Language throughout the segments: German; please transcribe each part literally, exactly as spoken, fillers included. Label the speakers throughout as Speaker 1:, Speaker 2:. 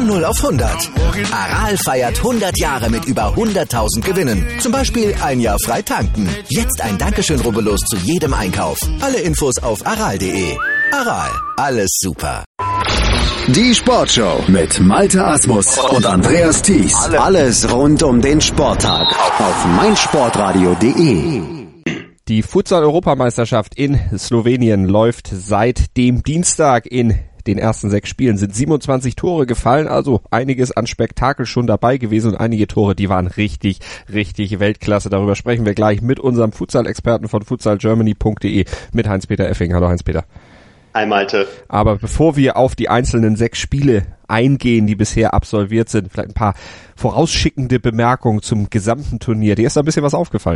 Speaker 1: Von null auf hundert. Aral feiert hundert Jahre mit über hunderttausend Gewinnen. Zum Beispiel ein Jahr frei tanken. Jetzt ein Dankeschön, rubbellos zu jedem Einkauf. Alle Infos auf aral punkt de. Aral, alles super.
Speaker 2: Die Sportshow mit Malte Asmus und Andreas Thies. Alles rund um den Sporttag auf meinsportradio punkt de.
Speaker 3: Die Futsal-Europameisterschaft in Slowenien läuft seit dem Dienstag. In den ersten sechs Spielen sind siebenundzwanzig Tore gefallen, also einiges an Spektakel schon dabei gewesen und einige Tore, die waren richtig, richtig Weltklasse. Darüber sprechen wir gleich mit unserem Futsal-Experten von futsal germany punkt de, mit Heinz-Peter Effing. Hallo Heinz-Peter.
Speaker 4: Hi Malte.
Speaker 3: Aber bevor wir auf die einzelnen sechs Spiele eingehen, die bisher absolviert sind, vielleicht ein paar vorausschickende Bemerkungen zum gesamten Turnier. Dir ist da ein bisschen was aufgefallen?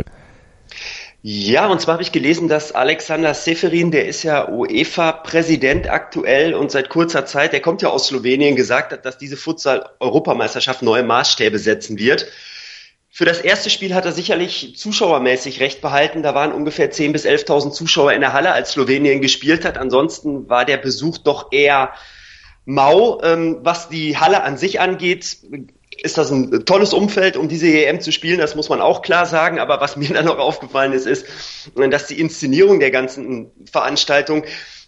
Speaker 4: Ja, und zwar habe ich gelesen, dass Alexander Seferin, der ist ja UEFA-Präsident aktuell und seit kurzer Zeit, der kommt ja aus Slowenien, gesagt hat, dass diese Futsal-Europameisterschaft neue Maßstäbe setzen wird. Für das erste Spiel hat er sicherlich zuschauermäßig recht behalten. Da waren ungefähr zehntausend bis elftausend Zuschauer in der Halle, als Slowenien gespielt hat. Ansonsten war der Besuch doch eher mau. Ähm, was die Halle an sich angeht, ist das ein tolles Umfeld, um diese E M zu spielen. Das muss man auch klar sagen. Aber was mir dann noch aufgefallen ist, ist, dass die Inszenierung der ganzen Veranstaltung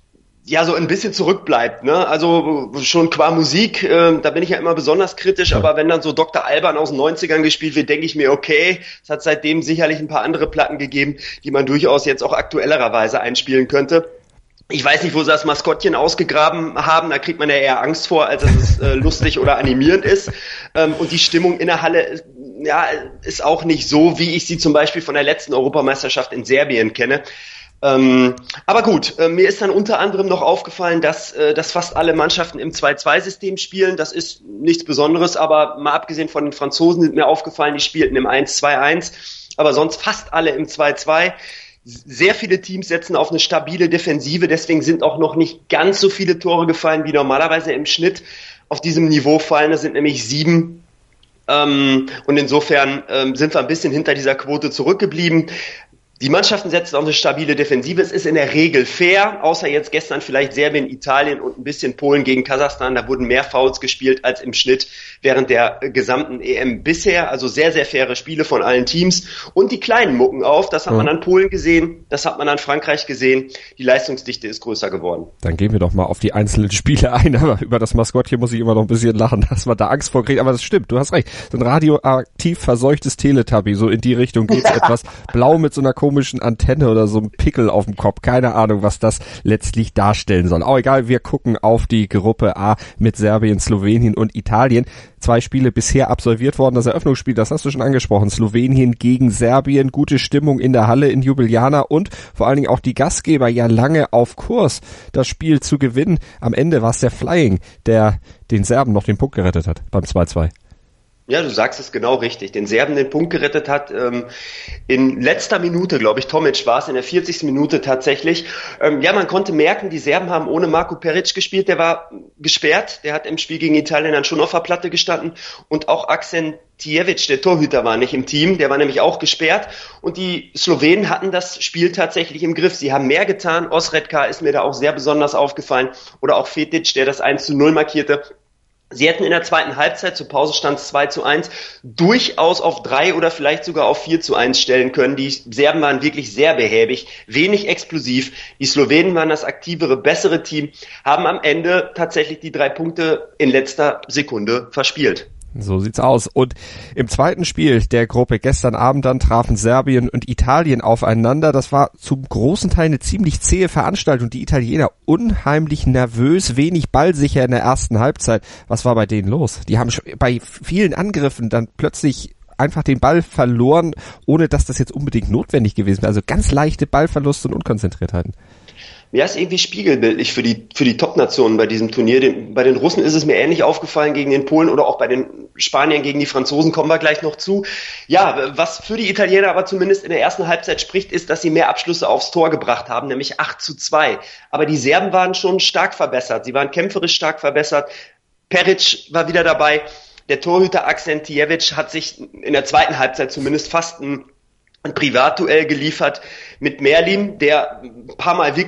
Speaker 4: ja so ein bisschen zurückbleibt, ne? Also schon qua Musik, äh, da bin ich ja immer besonders kritisch, aber wenn dann so Doktor Alban aus den neunzigern gespielt wird, denke ich mir, okay, es hat seitdem sicherlich ein paar andere Platten gegeben, die man durchaus jetzt auch aktuellerweise einspielen könnte. Ich weiß nicht, wo sie das Maskottchen ausgegraben haben, da kriegt man ja eher Angst vor, als dass es äh, lustig oder animierend ist. Ähm, und die Stimmung in der Halle, ja, ist auch nicht so, wie ich sie zum Beispiel von der letzten Europameisterschaft in Serbien kenne. Ähm, aber gut, äh, mir ist dann unter anderem noch aufgefallen, dass, äh, dass fast alle Mannschaften im zwei zwei System spielen. Das ist nichts Besonderes, aber mal abgesehen von den Franzosen sind mir aufgefallen, die spielten im eins zwei eins, aber sonst fast alle im zwei zwei. Sehr viele Teams setzen auf eine stabile Defensive, deswegen sind auch noch nicht ganz so viele Tore gefallen, wie normalerweise im Schnitt auf diesem Niveau fallen. Das sind nämlich sieben. Ähm, und insofern ähm, sind wir ein bisschen hinter dieser Quote zurückgeblieben. Die Mannschaften setzen auf eine stabile Defensive. Es ist in der Regel fair, außer jetzt gestern vielleicht Serbien, Italien und ein bisschen Polen gegen Kasachstan. Da wurden mehr Fouls gespielt als im Schnitt während der gesamten E M bisher. Also sehr, sehr faire Spiele von allen Teams. Und die Kleinen mucken auf. Das hat man an Polen gesehen. Das hat man an Frankreich gesehen. Die Leistungsdichte ist größer geworden.
Speaker 3: Dann gehen wir doch mal auf die einzelnen Spiele ein. Aber über das Maskottchen muss ich immer noch ein bisschen lachen, dass man da Angst vor kriegt. Aber das stimmt, du hast recht. So ein radioaktiv verseuchtes Teletubby. So in die Richtung geht's etwas. Blau mit so einer komischen Antenne oder so einem Pickel auf dem Kopf. Keine Ahnung, was das letztlich darstellen soll. Auch egal, wir gucken auf die Gruppe A mit Serbien, Slowenien und Italien. Zwei Spiele bisher absolviert worden. Das Eröffnungsspiel, das hast du schon angesprochen. Slowenien gegen Serbien. Gute Stimmung in der Halle in Ljubljana und vor allen Dingen auch die Gastgeber ja lange auf Kurs, das Spiel zu gewinnen. Am Ende war es der Flying, der den Serben noch den Punkt gerettet hat beim zwei zwei.
Speaker 4: Ja, du sagst es genau richtig. Den Serben den Punkt gerettet hat. Ähm, in letzter Minute, glaube ich, Tomic war es, in der vierzigsten Minute tatsächlich. Ähm, ja, man konnte merken, die Serben haben ohne Marko Peric gespielt. Der war gesperrt. Der hat im Spiel gegen Italien dann schon auf der Platte gestanden. Und auch Aksentijevic, der Torhüter, war nicht im Team. Der war nämlich auch gesperrt. Und die Slowenen hatten das Spiel tatsächlich im Griff. Sie haben mehr getan. Osredka ist mir da auch sehr besonders aufgefallen. Oder auch Fetic, der das eins zu null markierte. Sie hätten in der zweiten Halbzeit, zur Pause stand es zwei zu eins, durchaus auf drei oder vielleicht sogar auf vier zu eins stellen können. Die Serben waren wirklich sehr behäbig, wenig explosiv. Die Slowenen waren das aktivere, bessere Team, haben am Ende tatsächlich die drei Punkte in letzter Sekunde verspielt.
Speaker 3: So sieht's aus. Und im zweiten Spiel der Gruppe gestern Abend dann trafen Serbien und Italien aufeinander. Das war zum großen Teil eine ziemlich zähe Veranstaltung. Die Italiener unheimlich nervös, wenig ballsicher in der ersten Halbzeit. Was war bei denen los? Die haben bei vielen Angriffen dann plötzlich einfach den Ball verloren, ohne dass das jetzt unbedingt notwendig gewesen wäre. Also ganz leichte Ballverluste und Unkonzentriertheiten.
Speaker 4: Ja, ist irgendwie spiegelbildlich für die für die Top-Nationen bei diesem Turnier. Den, bei den Russen ist es mir ähnlich aufgefallen gegen den Polen oder auch bei den Spaniern gegen die Franzosen, kommen wir gleich noch zu. Ja, was für die Italiener aber zumindest in der ersten Halbzeit spricht, ist, dass sie mehr Abschlüsse aufs Tor gebracht haben, nämlich acht zu zwei. Aber die Serben waren schon stark verbessert. Sie waren kämpferisch stark verbessert. Peric war wieder dabei. Der Torhüter Aksentijevic hat sich in der zweiten Halbzeit zumindest fast ein ein Privatduell geliefert mit Merlin, der ein paar Mal wirklich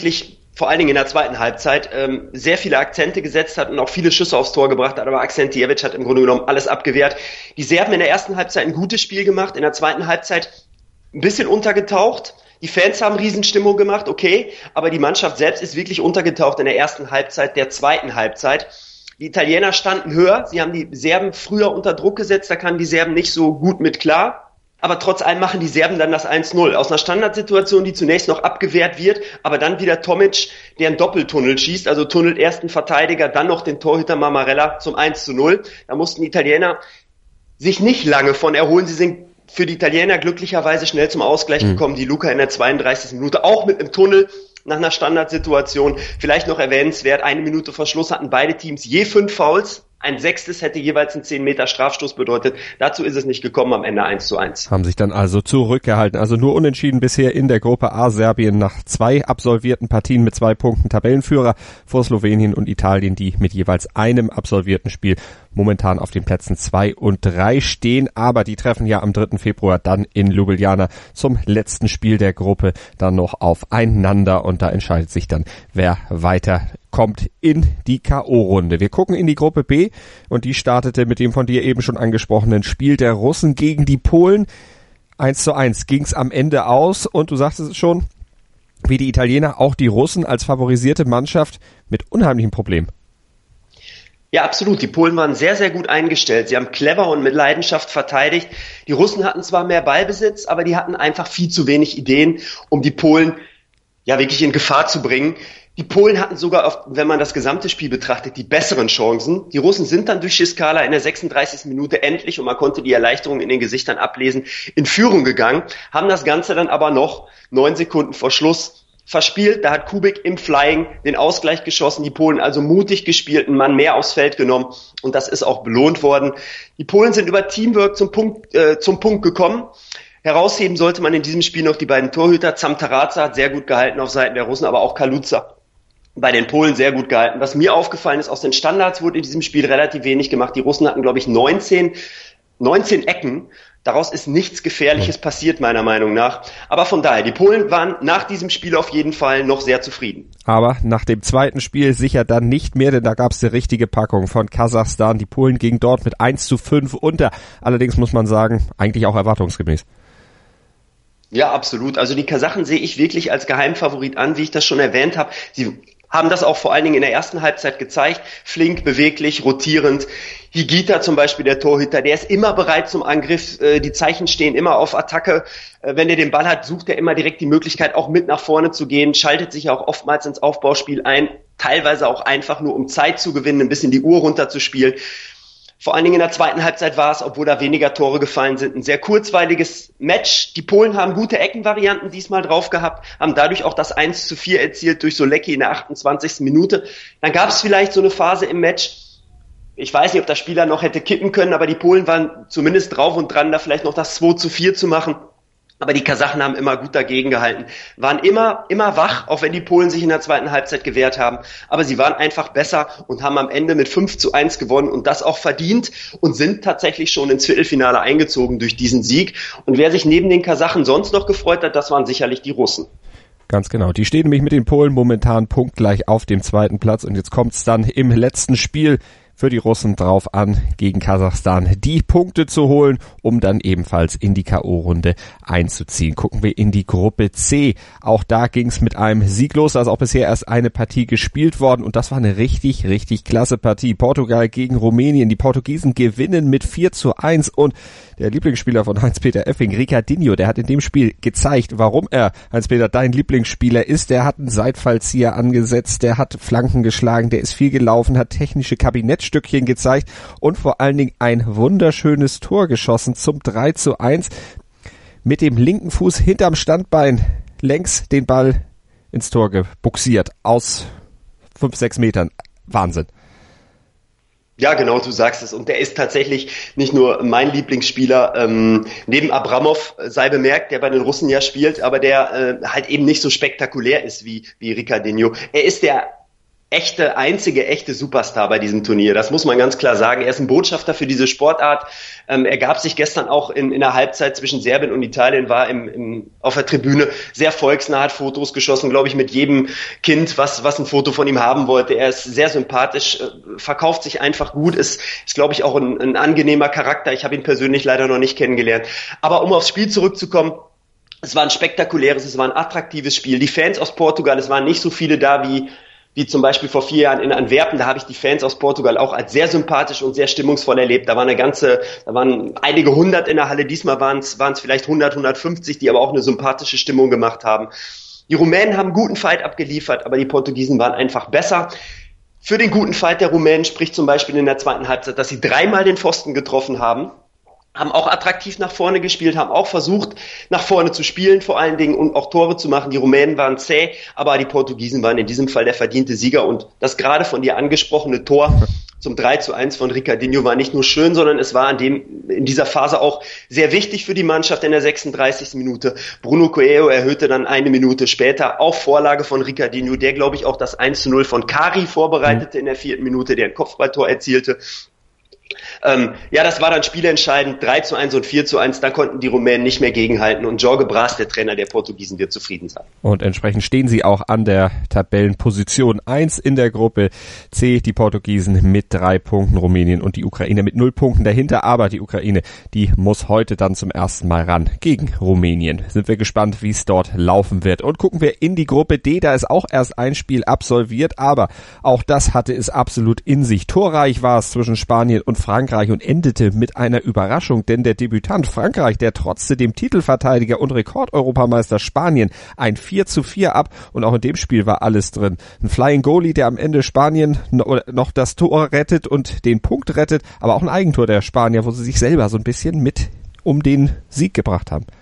Speaker 4: vor allen Dingen in der zweiten Halbzeit, ähm, sehr viele Akzente gesetzt hat und auch viele Schüsse aufs Tor gebracht hat, aber Akcentijevic hat im Grunde genommen alles abgewehrt. Die Serben in der ersten Halbzeit ein gutes Spiel gemacht, in der zweiten Halbzeit ein bisschen untergetaucht. Die Fans haben Riesenstimmung gemacht, okay, aber die Mannschaft selbst ist wirklich untergetaucht in der ersten Halbzeit, der zweiten Halbzeit. Die Italiener standen höher, sie haben die Serben früher unter Druck gesetzt, da kamen die Serben nicht so gut mit klar. Aber trotz allem machen die Serben dann das eins null. Aus einer Standardsituation, die zunächst noch abgewehrt wird, aber dann wieder Tomic, der einen Doppeltunnel schießt, also tunnelt erst einen Verteidiger, dann noch den Torhüter Marmarella zum eins zu null. Da mussten die Italiener sich nicht lange von erholen. Sie sind für die Italiener glücklicherweise schnell zum Ausgleich mhm. gekommen. Die Luca in der zweiunddreißigsten Minute, auch mit einem Tunnel nach einer Standardsituation. Vielleicht noch erwähnenswert, eine Minute vor Schluss hatten beide Teams je fünf Fouls. Ein sechstes hätte jeweils einen zehn Meter Strafstoß bedeutet. Dazu ist es nicht gekommen, am Ende eins zu eins.
Speaker 3: Haben sich dann also zurückgehalten. Also nur unentschieden bisher in der Gruppe A. Serbien nach zwei absolvierten Partien mit zwei Punkten Tabellenführer vor Slowenien und Italien, die mit jeweils einem absolvierten Spiel momentan auf den Plätzen zwei und drei stehen. Aber die treffen ja am dritten Februar dann in Ljubljana zum letzten Spiel der Gruppe dann noch aufeinander. Und da entscheidet sich dann, wer weiter kommt in die K O-Runde. Wir gucken in die Gruppe B und die startete mit dem von dir eben schon angesprochenen Spiel der Russen gegen die Polen. eins zu eins ging's am Ende aus und du sagtest es schon, wie die Italiener, auch die Russen als favorisierte Mannschaft mit unheimlichen Problemen.
Speaker 4: Ja, absolut. Die Polen waren sehr, sehr gut eingestellt. Sie haben clever und mit Leidenschaft verteidigt. Die Russen hatten zwar mehr Ballbesitz, aber die hatten einfach viel zu wenig Ideen, um die Polen ja wirklich in Gefahr zu bringen. Die Polen hatten sogar, auf, wenn man das gesamte Spiel betrachtet, die besseren Chancen. Die Russen sind dann durch Schiskala in der sechsunddreißigsten Minute endlich, und man konnte die Erleichterung in den Gesichtern ablesen, in Führung gegangen, haben das Ganze dann aber noch neun Sekunden vor Schluss verspielt. Da hat Kubik im Flying den Ausgleich geschossen. Die Polen also mutig gespielt, einen Mann mehr aufs Feld genommen, und das ist auch belohnt worden. Die Polen sind über Teamwork zum Punkt, äh, zum Punkt gekommen. Herausheben sollte man in diesem Spiel noch die beiden Torhüter. Zamtaradze hat sehr gut gehalten auf Seiten der Russen, aber auch Kaluza bei den Polen sehr gut gehalten. Was mir aufgefallen ist, aus den Standards wurde in diesem Spiel relativ wenig gemacht. Die Russen hatten, glaube ich, neunzehn, neunzehn Ecken. Daraus ist nichts Gefährliches passiert, meiner Meinung nach. Aber von daher, die Polen waren nach diesem Spiel auf jeden Fall noch sehr zufrieden.
Speaker 3: Aber nach dem zweiten Spiel sicher dann nicht mehr, denn da gab es eine richtige Packung von Kasachstan. Die Polen gingen dort mit eins zu fünf unter. Allerdings muss man sagen, eigentlich auch erwartungsgemäß.
Speaker 4: Ja, absolut. Also die Kasachen sehe ich wirklich als Geheimfavorit an, wie ich das schon erwähnt habe. Sie haben das auch vor allen Dingen in der ersten Halbzeit gezeigt. Flink, beweglich, rotierend. Higuita zum Beispiel, der Torhüter, der ist immer bereit zum Angriff. Die Zeichen stehen immer auf Attacke. Wenn er den Ball hat, sucht er immer direkt die Möglichkeit, auch mit nach vorne zu gehen. Schaltet sich auch oftmals ins Aufbauspiel ein. Teilweise auch einfach nur, um Zeit zu gewinnen, ein bisschen die Uhr runterzuspielen. Vor allen Dingen in der zweiten Halbzeit war es, obwohl da weniger Tore gefallen sind, ein sehr kurzweiliges Match. Die Polen haben gute Eckenvarianten diesmal drauf gehabt, haben dadurch auch das eins zu vier erzielt durch Solecki in der achtundzwanzigsten Minute. Dann gab es vielleicht so eine Phase im Match, ich weiß nicht, ob der Spieler noch hätte kippen können, aber die Polen waren zumindest drauf und dran, da vielleicht noch das zwei zu vier zu machen. Aber die Kasachen haben immer gut dagegen gehalten, waren immer, immer wach, auch wenn die Polen sich in der zweiten Halbzeit gewehrt haben. Aber sie waren einfach besser und haben am Ende mit fünf zu eins gewonnen, und das auch verdient, und sind tatsächlich schon ins Viertelfinale eingezogen durch diesen Sieg. Und wer sich neben den Kasachen sonst noch gefreut hat, das waren sicherlich die Russen.
Speaker 3: Ganz genau. Die stehen nämlich mit den Polen momentan punktgleich auf dem zweiten Platz, und jetzt kommt's dann im letzten Spiel für die Russen drauf an, gegen Kasachstan die Punkte zu holen, um dann ebenfalls in die K O-Runde einzuziehen. Gucken wir in die Gruppe C. Auch da ging's mit einem Sieg los. Da ist auch bisher erst eine Partie gespielt worden, und das war eine richtig, richtig klasse Partie. Portugal gegen Rumänien. Die Portugiesen gewinnen mit vier zu eins, und der Lieblingsspieler von Heinz-Peter Effing, Ricardinho, der hat in dem Spiel gezeigt, warum er, Heinz-Peter, dein Lieblingsspieler ist. Der hat einen Seitfallzieher angesetzt, der hat Flanken geschlagen, der ist viel gelaufen, hat technische Kabinettstückchen gezeigt und vor allen Dingen ein wunderschönes Tor geschossen zum drei zu eins. Mit dem linken Fuß hinterm Standbein längs den Ball ins Tor gebuxiert aus fünf, sechs Metern. Wahnsinn.
Speaker 4: Ja, genau, du sagst es. Und der ist tatsächlich nicht nur mein Lieblingsspieler, ähm, neben Abramov, sei bemerkt, der bei den Russen ja spielt, aber der äh, halt eben nicht so spektakulär ist wie, wie Ricardinho. Er ist der echte, einzige echte Superstar bei diesem Turnier. Das muss man ganz klar sagen. Er ist ein Botschafter für diese Sportart. Ähm, er gab sich gestern auch in, in der Halbzeit zwischen Serbien und Italien, war im, im, auf der Tribüne sehr volksnah, hat Fotos geschossen, glaube ich, mit jedem Kind, was, was ein Foto von ihm haben wollte. Er ist sehr sympathisch, äh, verkauft sich einfach gut, ist, ist glaube ich, auch ein, ein angenehmer Charakter. Ich habe ihn persönlich leider noch nicht kennengelernt. Aber um aufs Spiel zurückzukommen, es war ein spektakuläres, es war ein attraktives Spiel. Die Fans aus Portugal, es waren nicht so viele da wie wie zum Beispiel vor vier Jahren in Antwerpen, da habe ich die Fans aus Portugal auch als sehr sympathisch und sehr stimmungsvoll erlebt. Da war eine ganze, da waren einige hundert in der Halle, diesmal waren es waren es vielleicht hundert, hundertfünfzig, die aber auch eine sympathische Stimmung gemacht haben. Die Rumänen haben einen guten Fight abgeliefert, aber die Portugiesen waren einfach besser. Für den guten Fight der Rumänen spricht zum Beispiel in der zweiten Halbzeit, dass sie dreimal den Pfosten getroffen haben. Haben auch attraktiv nach vorne gespielt, haben auch versucht, nach vorne zu spielen vor allen Dingen und auch Tore zu machen. Die Rumänen waren zäh, aber die Portugiesen waren in diesem Fall der verdiente Sieger. Und das gerade von dir angesprochene Tor zum drei zu eins von Ricardinho war nicht nur schön, sondern es war in, dem, in dieser Phase auch sehr wichtig für die Mannschaft in der sechsunddreißigsten Minute. Bruno Coelho erhöhte dann eine Minute später auf Vorlage von Ricardinho, der, glaube ich, auch das eins zu null von Kari vorbereitete in der vierten Minute, der ein Kopfballtor erzielte. Ähm, ja, das war dann spielentscheidend, drei zu eins und vier zu eins, da konnten die Rumänen nicht mehr gegenhalten und Jorge Braz, der Trainer der Portugiesen, wird zufrieden sein.
Speaker 3: Und entsprechend stehen sie auch an der Tabellenposition eins in der Gruppe C, die Portugiesen mit drei Punkten, Rumänien und die Ukraine mit null Punkten dahinter, aber die Ukraine, die muss heute dann zum ersten Mal ran gegen Rumänien. Sind wir gespannt, wie es dort laufen wird. Und gucken wir in die Gruppe D, da ist auch erst ein Spiel absolviert, aber auch das hatte es absolut in sich. Torreich war es zwischen Spanien und Frankreich und endete mit einer Überraschung, denn der Debütant Frankreich, der trotzte dem Titelverteidiger und Rekordeuropameister Spanien ein vier zu vier ab und auch in dem Spiel war alles drin. Ein Flying Goalie, der am Ende Spanien noch das Tor rettet und den Punkt rettet, aber auch ein Eigentor der Spanier, wo sie sich selber so ein bisschen mit um den Sieg gebracht haben.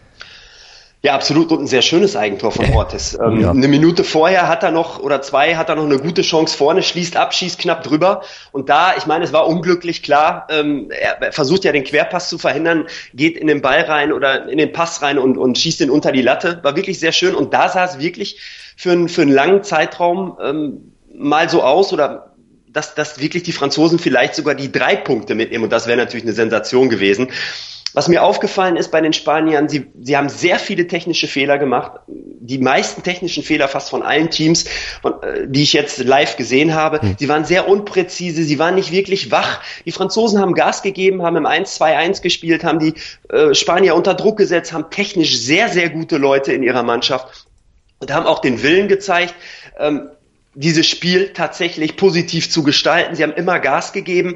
Speaker 4: Ja, absolut, und ein sehr schönes Eigentor von Ortiz. Ähm, ja. Eine Minute vorher hat er noch, oder zwei, hat er noch eine gute Chance vorne, schließt ab, schießt knapp drüber. Und da, ich meine, es war unglücklich, klar, ähm, er versucht ja den Querpass zu verhindern, geht in den Ball rein oder in den Pass rein und, und schießt ihn unter die Latte. War wirklich sehr schön. Und da sah es wirklich für einen, für einen langen Zeitraum ähm, mal so aus, oder dass, dass wirklich die Franzosen vielleicht sogar die drei Punkte mitnehmen. Und das wäre natürlich eine Sensation gewesen. Was mir aufgefallen ist bei den Spaniern, sie, sie haben sehr viele technische Fehler gemacht. Die meisten technischen Fehler fast von allen Teams, von, äh, die ich jetzt live gesehen habe. Mhm. Sie waren sehr unpräzise, sie waren nicht wirklich wach. Die Franzosen haben Gas gegeben, haben im eins zwei eins gespielt, haben die äh, Spanier unter Druck gesetzt, haben technisch sehr, sehr gute Leute in ihrer Mannschaft und haben auch den Willen gezeigt, ähm, dieses Spiel tatsächlich positiv zu gestalten. Sie haben immer Gas gegeben.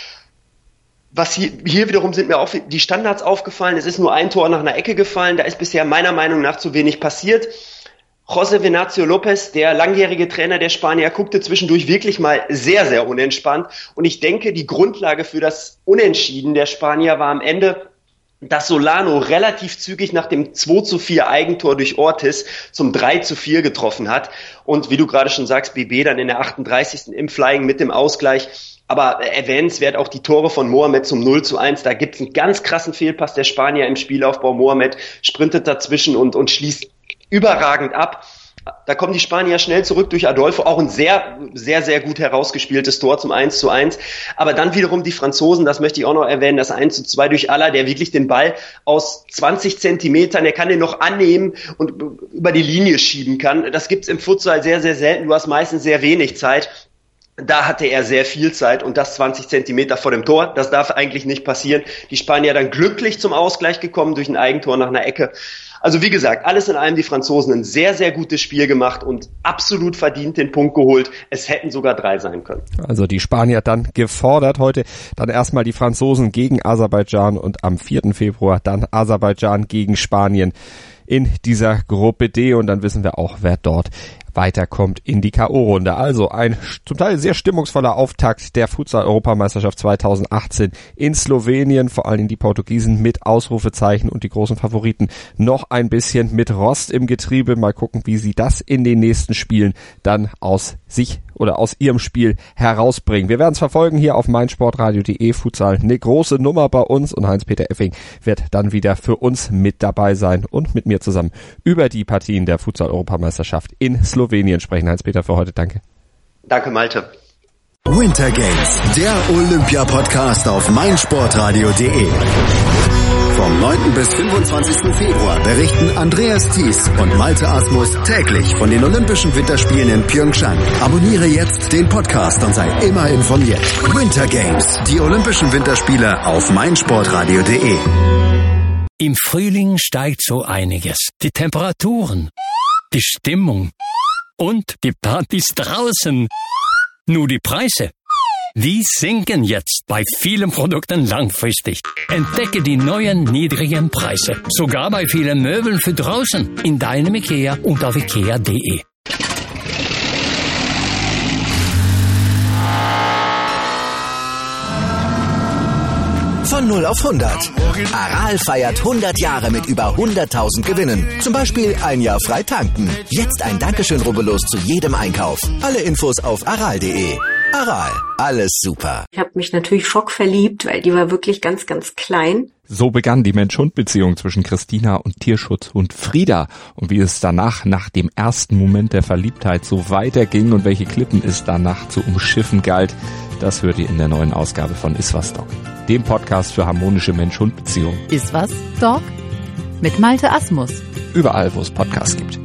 Speaker 4: Was hier, hier wiederum sind mir auch die Standards aufgefallen. Es ist nur ein Tor nach einer Ecke gefallen. Da ist bisher meiner Meinung nach zu wenig passiert. José Venancio López, der langjährige Trainer der Spanier, guckte zwischendurch wirklich mal sehr, sehr unentspannt. Und ich denke, die Grundlage für das Unentschieden der Spanier war am Ende, dass Solano relativ zügig nach dem zwei zu vier Eigentor durch Ortiz zum drei zu vier getroffen hat. Und wie du gerade schon sagst, B B dann in der achtunddreißigsten im Flying mit dem Ausgleich. Aber erwähnenswert auch die Tore von Mohamed zum null zu eins. Da gibt's einen ganz krassen Fehlpass der Spanier im Spielaufbau. Mohamed sprintet dazwischen und, und schließt überragend ab. Da kommen die Spanier schnell zurück durch Adolfo. Auch ein sehr, sehr, sehr gut herausgespieltes Tor zum eins zu eins. Aber dann wiederum die Franzosen, das möchte ich auch noch erwähnen, das eins zu zwei durch Alla, der wirklich den Ball aus zwanzig Zentimetern, der kann den noch annehmen und über die Linie schieben kann. Das gibt's im Futsal sehr, sehr selten. Du hast meistens sehr wenig Zeit. Da hatte er sehr viel Zeit und das zwanzig Zentimeter vor dem Tor. Das darf eigentlich nicht passieren. Die Spanier dann glücklich zum Ausgleich gekommen durch ein Eigentor nach einer Ecke. Also wie gesagt, alles in allem die Franzosen ein sehr, sehr gutes Spiel gemacht und absolut verdient den Punkt geholt. Es hätten sogar drei sein können.
Speaker 3: Also die Spanier dann gefordert. Heute dann erstmal die Franzosen gegen Aserbaidschan und am vierten Februar dann Aserbaidschan gegen Spanien in dieser Gruppe D. Und dann wissen wir auch, wer dort weiterkommt in die K O-Runde. Also ein zum Teil sehr stimmungsvoller Auftakt der Futsal-Europameisterschaft zweitausendachtzehn in Slowenien. Vor allen Dingen die Portugiesen mit Ausrufezeichen und die großen Favoriten noch ein bisschen mit Rost im Getriebe. Mal gucken, wie sie das in den nächsten Spielen dann aus sich oder aus ihrem Spiel herausbringen. Wir werden es verfolgen hier auf meinsportradio punkt de. Futsal eine große Nummer bei uns und Heinz-Peter Effing wird dann wieder für uns mit dabei sein und mit mir zusammen über die Partien der Futsal-Europameisterschaft in Slowenien sprechen. Heinz-Peter, für heute danke.
Speaker 4: Danke, Malte.
Speaker 2: Winter Games, der Olympia-Podcast auf meinsportradio punkt de. Vom neunten bis fünfundzwanzigsten Februar berichten Andreas Thies und Malte Asmus täglich von den Olympischen Winterspielen in Pyeongchang. Abonniere jetzt den Podcast und sei immer informiert. Winter Games, die Olympischen Winterspiele auf meinsportradio punkt de.
Speaker 5: Im Frühling steigt so einiges. Die Temperaturen, die Stimmung und die Partys draußen. Nur die Preise, die sinken jetzt bei vielen Produkten langfristig. Entdecke die neuen niedrigen Preise, sogar bei vielen Möbeln für draußen, in deinem IKEA und auf ikea punkt de.
Speaker 1: Von null auf hundert. Aral feiert hundert Jahre mit über hunderttausend Gewinnen. Zum Beispiel ein Jahr frei tanken. Jetzt ein Dankeschön, rubbellos zu jedem Einkauf. Alle Infos auf aral punkt de. Aral, alles super.
Speaker 6: Ich habe mich natürlich schockverliebt, weil die war wirklich ganz, ganz klein.
Speaker 3: So begann die Mensch-Hund-Beziehung zwischen Christina und Tierschutzhund Frieda. Und wie es danach, nach dem ersten Moment der Verliebtheit, so weiterging und welche Klippen es danach zu umschiffen galt, das hört ihr in der neuen Ausgabe von Iswas Dog, dem Podcast für harmonische Mensch-Hund-Beziehungen.
Speaker 7: Iswas Dog? Mit Malte Asmus.
Speaker 3: Überall, wo es Podcasts gibt.